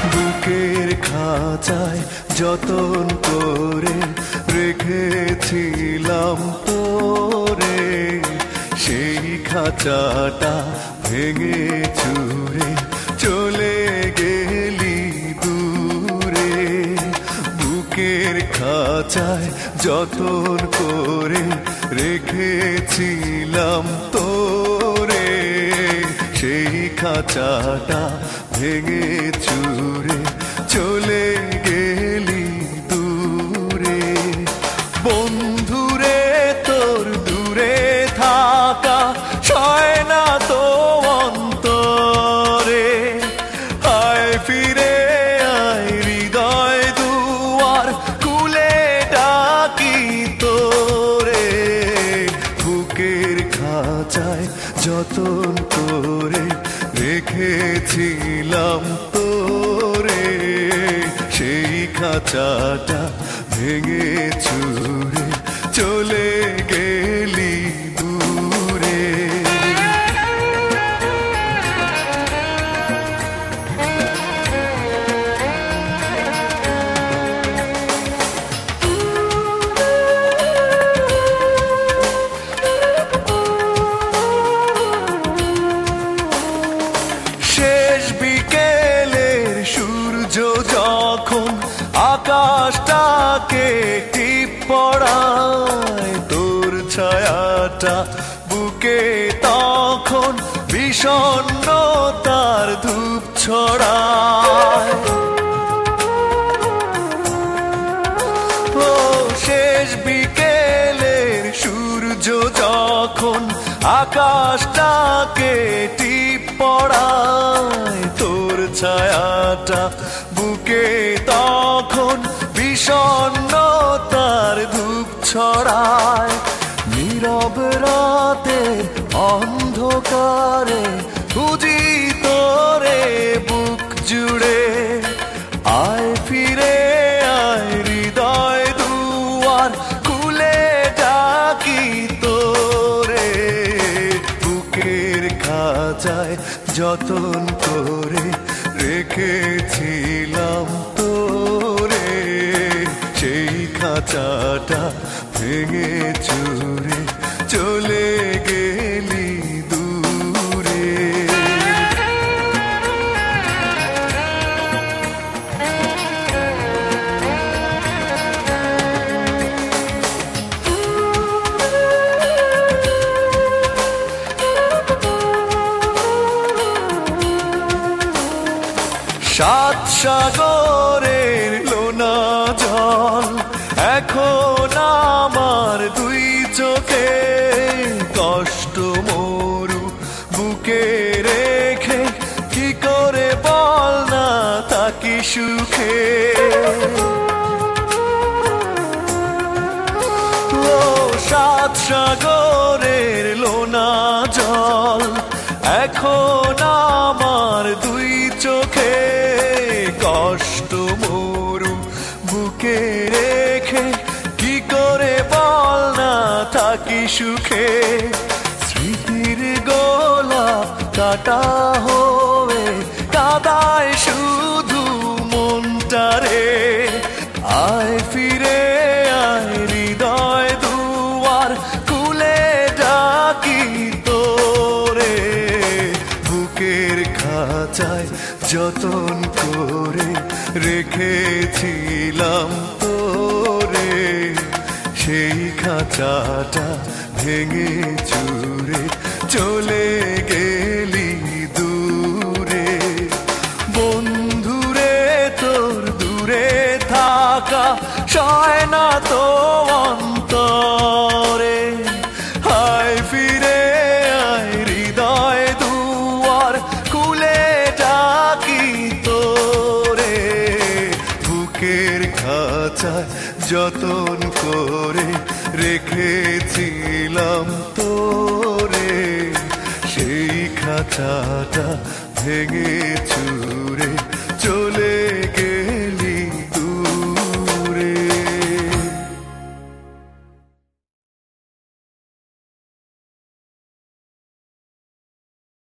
বুকের খাঁচায় যতন করে রেখেছিলাম তোরে, সেই খাঁচাটা ভেঙে চুরে চলে গেলি দূরে। বুকের খাঁচায় যতন করে রেখেছিলাম তোরে, সেই খাঁচাটা ভেঙে চুরে চলে গেলি দূরে। বন্ধুরে তোর দূরে থাকা সয় না তো অন্তরে, আয় ফিরে আয় হৃদয় দুয়ার খুলে ডাকি তোরে। বুকের খাঁচায় যতন করে রেখেছিলাম তোরে, সেই খাঁচাটা ভেঙে চুরে চলে গেলি দূরে। শেষ বিকেলের সূর্য যখন আকাশটাকে টিপ পড়ায়, তোর ছায়াটা বুকে তখন বিষণ্ণতার ধূপ ছড়ায়। ও শেষ বিকেলের সূর্য যখন আকাশটাকে টিপ পড়ায়, তোর ছায়াটা বুকে তখন বিষণ্ণতার ধূপ ছড়ায়। নীরব রাতের অন্ধকারে খুঁজি তোরে বুক জুড়ে, আয় ফিরে আয় হৃদয় দুয়ার খুলে ডাকি তোরে। বুকের খাঁচায় যতন করে রেখেছিলাম তোরে, সেই খাঁচাটা ভেঙে চুরে চলে গেলি দূরে। সাত সাগরের লোনা জল এখন আমার দুই চোখে, কষ্ট মরু বুকে রেখে কি করে বল না তাকি সুখে। ও সাত সাগরের লোনা জল এখন আমার দুই চোখে, কষ্ট মরু বুকে রেখে কি করে বল না থাকি সুখে। স্মৃতির গোলাপ কাটা হয়ে কাদায় শুধু মনটারে, আয় ফিরে আয় হৃদয় দুয়ার খুলে ডাকি তোরে। বুকের খাঁচায় যতন করে রেখেছিলাম তোরে, সেই খাঁচাটা ভেঙে চুরে চলে গেলি দূরে। বন্ধুরে তোর দূরে থাকা সয় না তো অন্তরে, আয় ফিরে আয় হৃদয় দুয়ার খুলে ডাকি তোরে। বুকের খাঁচায় যতন করে রেখেছিলাম তোরে, সেই খাঁচাটা ভেঙে চুরে